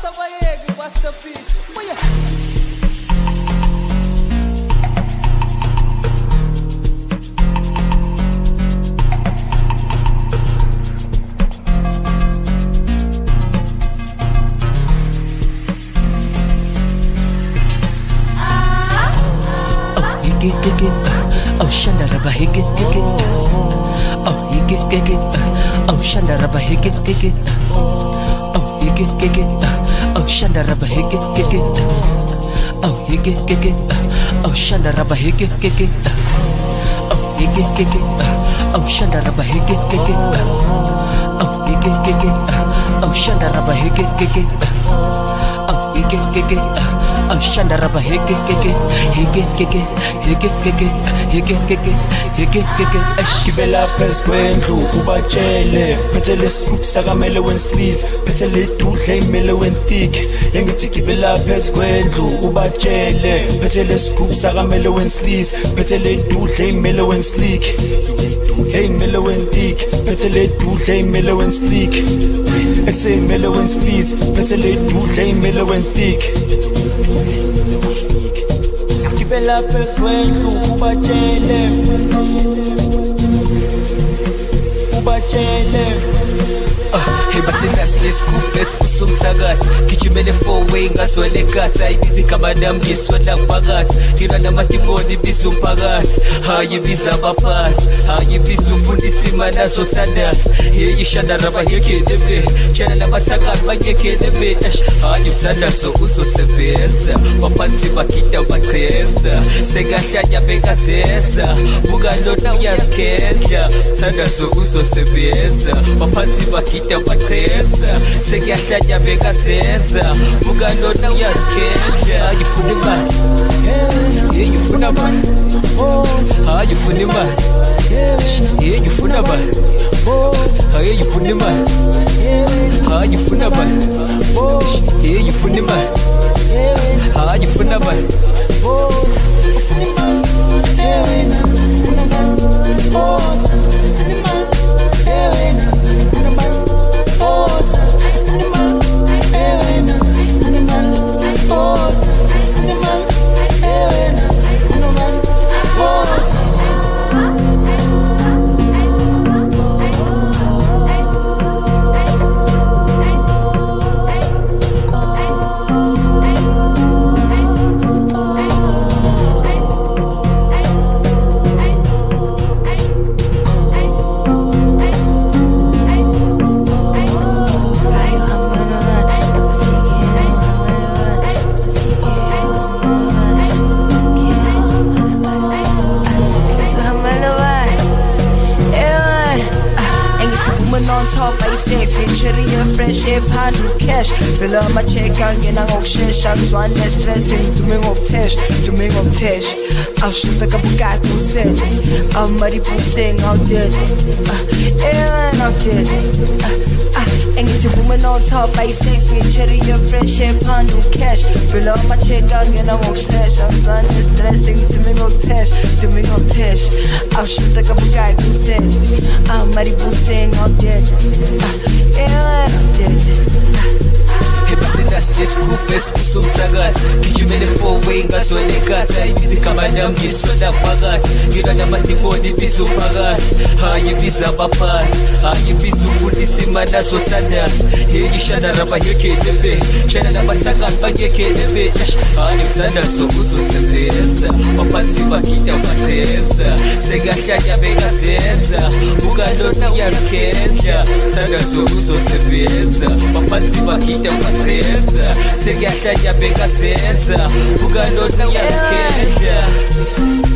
Asabayegi masterpiece. Oh shanda raba hige hige. Oh hige hige. Oh shanda raba hige hige. Oh hige hige. Oh shanda raba hige hige. Oh hige hige. Oh shanda raba hige hige. Oh hige hige. Oh shanda raba hige hige. Oh hige hige. Oh shanda raba hige hige. Oh hige hige. Oh shanda raba hige hige. Hige hige. Hige hige. Hige hige. Hige hige. Gibela phezu kwendlu ubatshele phethe lescoop sakamele wensleeves phethe ledudle imele wenstick yengithi gibela phezu kwendlu ubatshele phethe lescoop sakamele wensleeves phethe ledudle imele wenslick hey imele wenstick phethe ledudle imele wenslick exe imele wensleeves phethe ledudle imele wenstick gibela phezu kwendlu ubatshele Hey bathi nasilescoop eskusumthakathi gijimele 4-way ngazwele gathi ayibizi kamadam ngisithola phakathi ngina namadimoni biza umphakathi hayibiza abaphathi hayibiza ufundisa imali azothandaza hey ishanda raba yekelebe tshela labathakathi bayekelebe hayi umthandazo uzosebenza waphansi bakida bachenza sekahlanya bekazenza buka lona uyazikhendla umthandazo uzosebenza waphansi bakida bachenza sekahlanya bekazenza buka lona uyazikhendla ngifuna imali hey ngifuna imali hayi ngifuna imali hey ngifuna imali hayi ngifuna imali hayi ngifuna imali hey ngifuna imali hayi ngifuna imali On top, I sex, cherry, friendship, handle cash. Fill up my check, and get a shit. I'm one less stressing to me of tesh, to me of tesh. I'll shoot like a Bugatti set. I'm muddy pussing out there. And out there. And it's a woman on top, I sex, cherry, friendship, handle cash. Fill up my check, and get a sesh. I'm one less stressing to me of tesh, to me of tesh. I'll shoot like a Bugatti set. I'm muddy pussing out there. Hey bathi nasilescoop eskusumthakathi gijimele 4-way ngazwele gathi ayibizi kamadam ngisithola phakathi ngina namadimoni biza umphakathi hayibiza abaphathi hayibiza ufundisa imali azothandaza hey ishanda raba yekelebe tshela labathakathi bayekelebe hayi umthandazo uzosebenza waphansi bakida bachenza sekahlanya bekazenza buka lona uyazikhendla umthandazo uzosebenza waphansi bakida bachenza sekahlanya bekazenza buka lona uyazikhendla